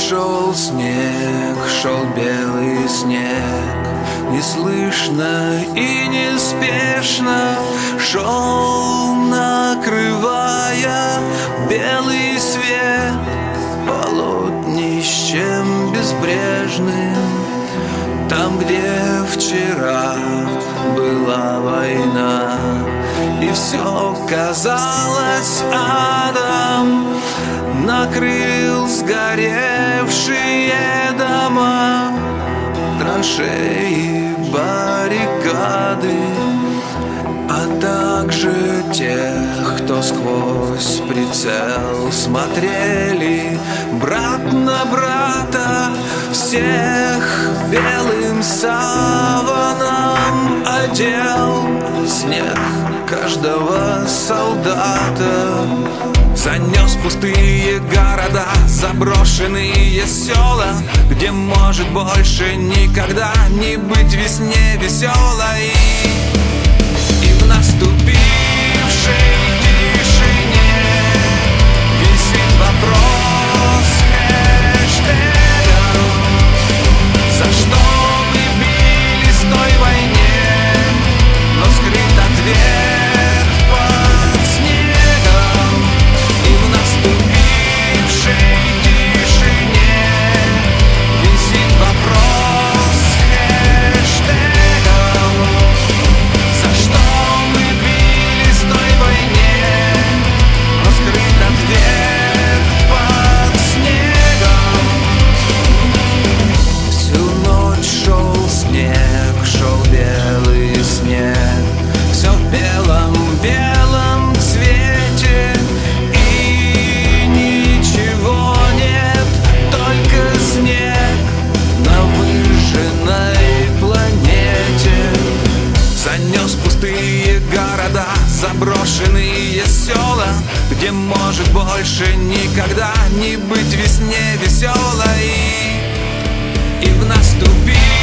шел снег, шел белый снег, неслышно и неспешно шел, накрывая белый свет полотнищем безбрежным. Там, где вчера была война, и все казалось адом, накрыл сгоревшие дома, траншеи, баррикады, а также тех, кто сквозь прицел смотрели брат на брата. Всех белым саваном одел снег каждого солдата. Занес пустые города, заброшенные села, где может больше никогда не быть весне веселой. И в наступившей тишине висит вопрос хэштегом: за что мы бились в той войне, но скрыт ответ под снегом. И в наступившей тишине висит вопрос хэштегом: за что мы бились в той войне, но скрыт ответ под снегом. Всю ночь шел снег, шел белый снег, все в белом, белом цвете, и ничего нет, только снег на выжженной планете. Занес пустые города, заброшенные села, где может больше никогда не быть весне веселой. И в наступившей